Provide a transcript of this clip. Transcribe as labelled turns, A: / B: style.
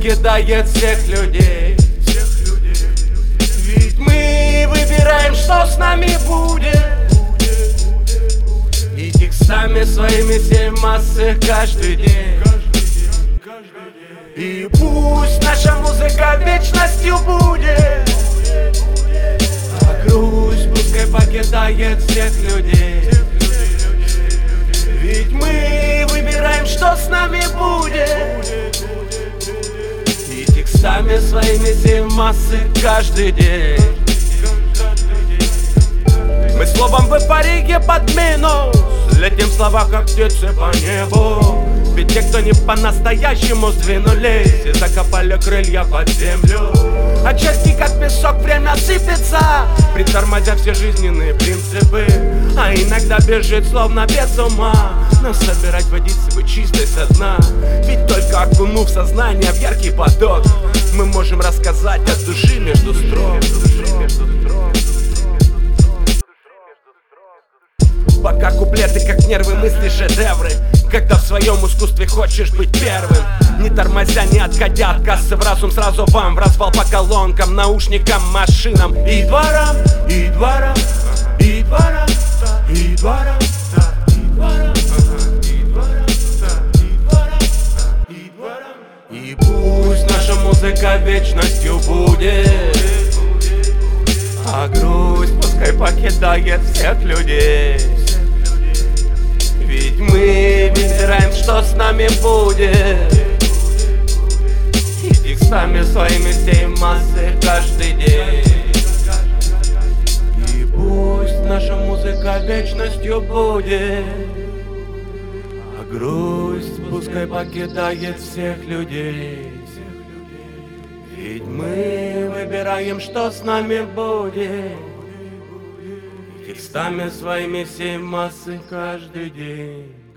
A: покидает всех людей. Ведь мы выбираем, что с нами будет. И текстами своими все массы каждый день. И пусть наша музыка вечностью будет, а грусть пускай покидает всех людей. Ведь мы выбираем, что с нами будет. И текстами своими все массы каждый день. Мы словом в эйфории под минус, летим слова как птицы по небу. Ведь те, кто не по-настоящему сдвинулись и закопали крылья под землю, отчасти как песок время сыпется, притормозя все жизненные принципы. А иногда бежит словно без ума, но собирать водиться бы чистой со дна. Ведь только окунув сознание в яркий поток, мы можем рассказать от души между строк. Пока куплеты как нервы, мысли, шедевры. Когда в своем искусстве хочешь быть первым, не тормозя, не отходя от кассы в разум, сразу вам в развал по колонкам, наушникам, машинам и дворам, и дворам, и дворам, и дворам, и дворам, и дворам, и дворам. И пусть наша музыка вечностью будет, а грусть пускай покидает всех людей. Ведь мы выбираем, что с нами будет. И текстами своими всей массы каждый день. И пусть наша музыка вечностью будет, а грусть пускай покидает всех людей. Ведь мы выбираем, что с нами будет. Текстами своими всей массы каждый день.